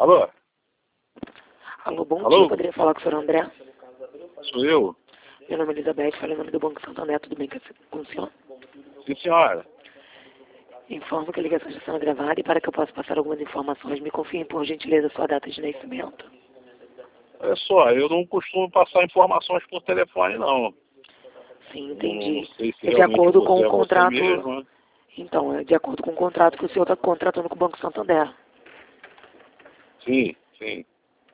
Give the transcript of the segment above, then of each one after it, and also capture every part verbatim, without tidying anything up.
Alô? Alô, bom Alô? dia. Poderia falar com o senhor André? Sou eu? Meu nome é Elizabeth, falei em nome do Banco Santander. Tudo bem com o senhor? Sim, senhora. Informo que a ligação está sendo gravada e para que eu possa passar algumas informações, me confirme por gentileza sua data de nascimento. Olha só, eu não costumo passar informações por telefone, não. Sim, entendi. Não sei se É de realmente acordo você com é o você contrato. mesmo, né? Então, é de acordo com o contrato que o senhor está contratando com o Banco Santander. Sim, sim.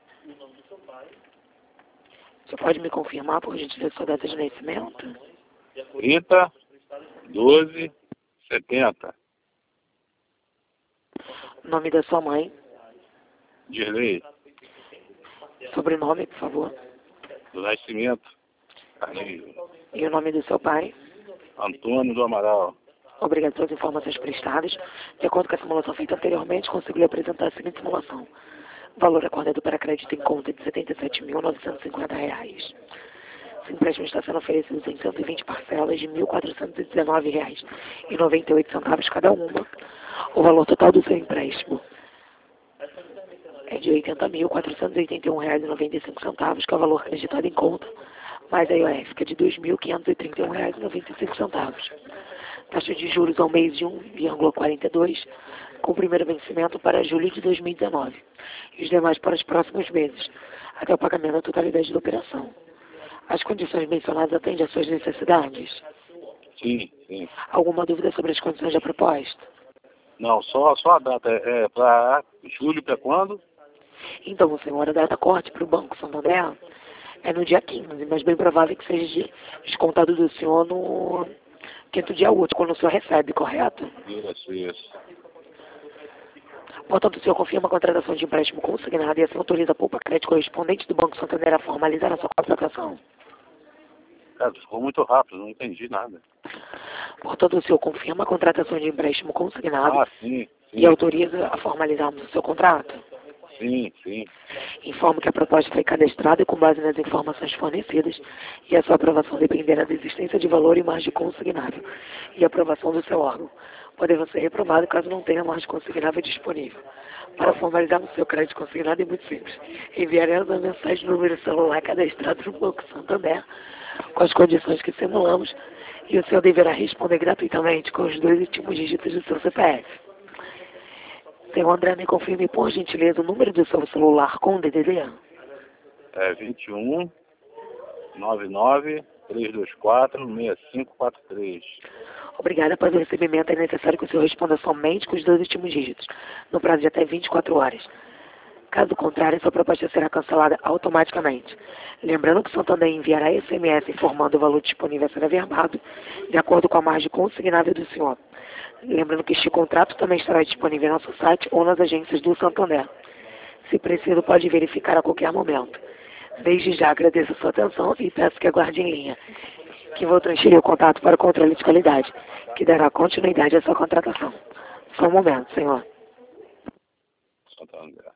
Você pode me confirmar por gentileza sua data de nascimento? trinta, doze, setenta. Nome da sua mãe, Dirley, sobrenome, por favor, do Nascimento. Carneiro. e o nome do seu pai. Antônio do Amaral. Obrigado pelas informações prestadas. De acordo com a simulação feita anteriormente, consigo lhe apresentar a seguinte simulação. Valor acordado para crédito em conta de setenta e sete mil novecentos e cinquenta reais. Esse empréstimo está sendo oferecido em cento e vinte parcelas de mil quatrocentos e dezenove reais e noventa e oito centavos cada uma. O valor total do seu empréstimo é de oitenta mil quatrocentos e oitenta e um reais e noventa e cinco centavos, que é o valor acreditado em conta, mais a I O F, que é de dois mil quinhentos e trinta e um reais e noventa e cinco centavos. Taxa de juros ao mês de um vírgula quarenta e dois, com o primeiro vencimento para julho de dois mil e dezenove, e os demais para os próximos meses, até o pagamento da totalidade da operação. As condições mencionadas atendem às suas necessidades? Sim, sim. Alguma dúvida sobre as condições da proposta? Não, só, só a data. É, é para julho, para quando? Então, senhor, a data corte para o Banco Santander é no dia quinze, mas bem provável que seja de- descontado do senhor no quinto dia útil, quando o senhor recebe, correto? Isso, isso. Portanto, o senhor confirma a contratação de empréstimo consignado e assim autoriza a poupa crédito correspondente do Banco Santander a formalizar a sua contratação. Cara, ficou muito rápido, não entendi nada. Portanto, o senhor confirma a contratação de empréstimo consignado Ah, sim, e sim, autoriza a formalizarmos o seu contrato. sim, sim. Informo que a proposta foi cadastrada com base nas informações fornecidas e a sua aprovação dependerá da existência de valor e margem consignável e aprovação do seu órgão, podendo ser reprovado caso não tenha margem consignável disponível. Para formalizar o seu crédito consignado é muito simples. Enviaremos a mensagem no número celular cadastrado no Banco Santander com as condições que simulamos e o senhor deverá responder gratuitamente com os dois últimos dígitos do seu C P F. Senhor André, me confirme, por gentileza, o número do seu celular com o D D D? É vinte e um, noventa e nove, trezentos e vinte e quatro, sessenta e cinco quarenta e três. Obrigada. Após o recebimento, é necessário que o senhor responda somente com os dois últimos dígitos, no prazo de até vinte e quatro horas. Caso contrário, sua proposta será cancelada automaticamente. Lembrando que o Santander enviará S M S informando o valor disponível a ser averbado, de acordo com a margem consignável do senhor. Lembrando que este contrato também estará disponível em nosso site ou nas agências do Santander. Se preciso, pode verificar a qualquer momento. Desde já agradeço a sua atenção e peço que aguarde em linha, que vou transferir o contato para o controle de qualidade, que dará continuidade à sua contratação. Só um momento, senhor. Santander.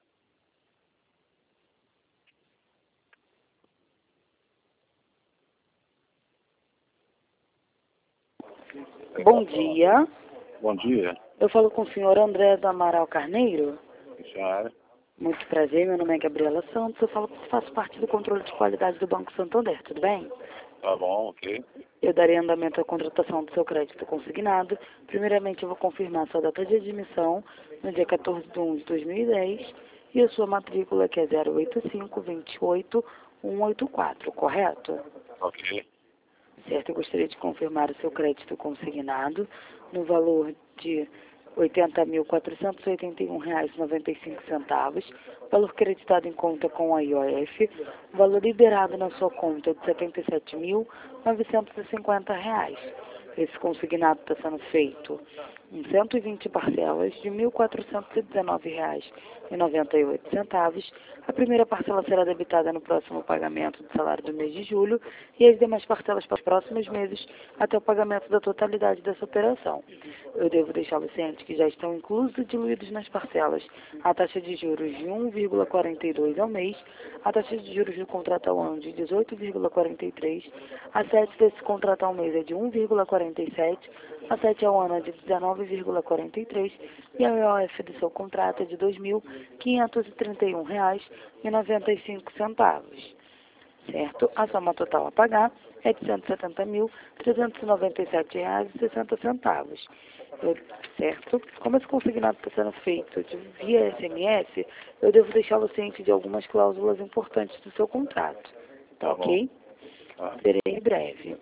Bom dia. Bom dia, Eu falo com o senhor André do Amaral Carneiro. senhora. Muito prazer, meu nome é Gabriela Santos. Eu falo que faço parte do controle de qualidade do Banco Santander, tudo bem? Tá bom, ok. Eu darei andamento à contratação do seu crédito consignado. Primeiramente, eu vou confirmar sua data de admissão no dia quatorze de um de dois mil e dez e a sua matrícula, que é zero oito cinco, vinte e oito, cento e oitenta e quatro, correto? Ok. Certo, eu gostaria de confirmar o seu crédito consignado no valor de oitenta mil quatrocentos e oitenta e um reais e noventa e cinco centavos, valor creditado em conta com a I O F, valor liberado na sua conta de setenta e sete mil novecentos e cinquenta reais. Esse consignado está sendo feito em cento e vinte parcelas de mil quatrocentos e dezenove reais e noventa e oito centavos. A primeira parcela será debitada no próximo pagamento do salário do mês de julho e as demais parcelas para os próximos meses até o pagamento da totalidade dessa operação. Eu devo deixá-lo ciente que já estão inclusos e diluídos nas parcelas a taxa de juros de um vírgula quarenta e dois ao mês, a taxa de juros do contrato ao ano de dezoito vírgula quarenta e três, a sede desse contrato ao mês é de um vírgula quarenta e três quarenta e sete, a sete ao ano é de dezenove vírgula quarenta e três e a E O F do seu contrato é de dois mil quinhentos e trinta e um reais e noventa e cinco centavos. Certo? A soma total a pagar é de cento e setenta mil, trezentos e noventa e sete reais e sessenta centavos. Eu, certo? Como esse consignado está sendo feito de, via S M S, eu devo deixá-lo ciente de algumas cláusulas importantes do seu contrato. Tá, Tá ok? Tá. Serei breve.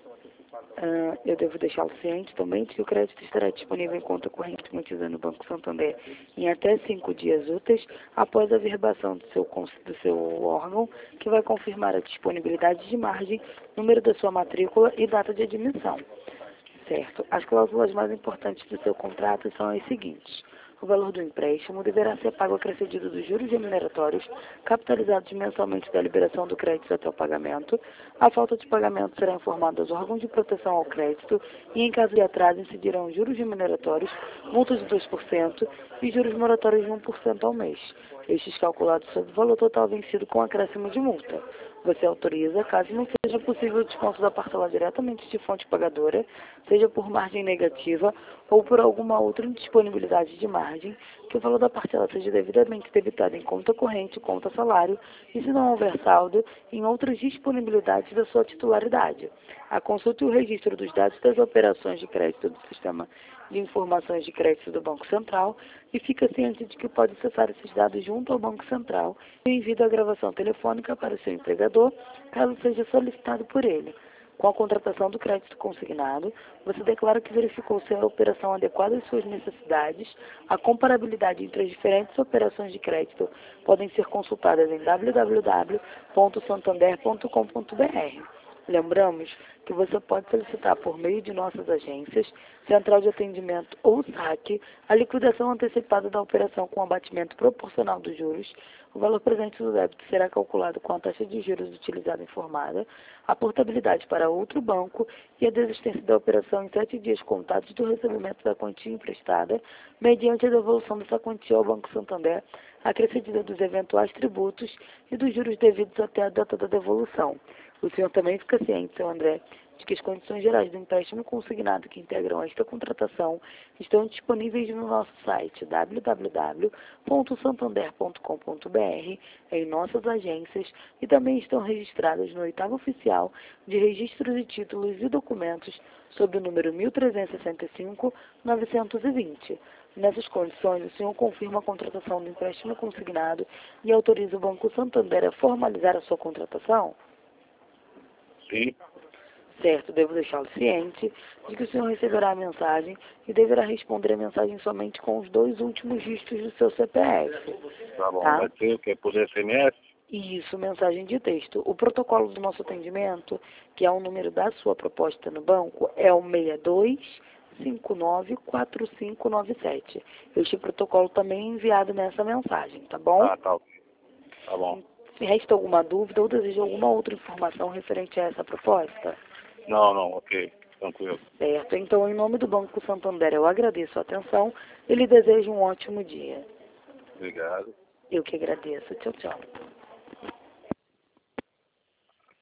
Uh, eu devo deixá-lo ciente também de que o crédito estará disponível em conta corrente mantida no Banco Santander em até cinco dias úteis após a verbação do seu, do seu órgão, que vai confirmar a disponibilidade de margem, número da sua matrícula e data de admissão. Certo? As cláusulas mais importantes do seu contrato são as seguintes. O valor do empréstimo deverá ser pago acrescido dos juros remuneratórios capitalizados mensalmente da liberação do crédito até o pagamento. A falta de pagamento será informada aos órgãos de proteção ao crédito e, em caso de atraso, incidirão juros remuneratórios, multas de dois por cento e juros moratórios de um por cento ao mês. Estes calculados sobre o valor total vencido com acréscimo de multa. Você autoriza, caso não seja possível o desconto da parcela diretamente de fonte pagadora, seja por margem negativa ou por alguma outra indisponibilidade de margem, que o valor da parcela seja devidamente debitado em conta corrente, conta salário, e se não houver saldo, em outras disponibilidades da sua titularidade. A consulta e o registro dos dados das operações de crédito do Sistema de Informações de Crédito do Banco Central e fica ciente de que pode acessar esses dados junto ao Banco Central e envia a gravação telefônica para o seu empregador, caso seja solicitado por ele. Com a contratação do crédito consignado, você declara que verificou se a operação adequada às suas necessidades. A comparabilidade entre as diferentes operações de crédito podem ser consultadas em w w w ponto santander ponto com ponto b r. Lembramos que você pode solicitar por meio de nossas agências, Central de Atendimento ou S A C, a liquidação antecipada da operação com abatimento proporcional dos juros. O valor presente do débito será calculado com a taxa de juros utilizada informada, a portabilidade para outro banco e a desistência da operação em sete dias contados do recebimento da quantia emprestada, mediante a devolução dessa quantia ao Banco Santander, acrescida dos eventuais tributos e dos juros devidos até a data da devolução. O senhor também fica ciente, seu André, de que as condições gerais do empréstimo consignado que integram esta contratação estão disponíveis no nosso site w w w ponto santander ponto com ponto b r, em nossas agências, e também estão registradas no oitavo oficial de registros e títulos e documentos sob o número mil trezentos e sessenta e cinco, novecentos e vinte. Nessas condições, o senhor confirma a contratação do empréstimo consignado e autoriza o Banco Santander a formalizar a sua contratação? Sim. Certo, devo deixá-lo ciente de que o senhor receberá a mensagem e deverá responder a mensagem somente com os dois últimos dígitos do seu C P F. Tá bom. Tá? Vai ter o que? Por S M S? Isso, mensagem de texto. O protocolo do nosso atendimento, que é o número da sua proposta no banco, é o seis dois cinco nove quatro cinco nove sete. Este protocolo também é enviado nessa mensagem, tá bom? Ah, tá. Tá bom. Se resta alguma dúvida ou deseja alguma outra informação referente a essa proposta? Não, não, ok. Tranquilo. Certo. Então, em nome do Banco Santander, eu agradeço a atenção e lhe desejo um ótimo dia. Obrigado. Eu que agradeço. Tchau, tchau.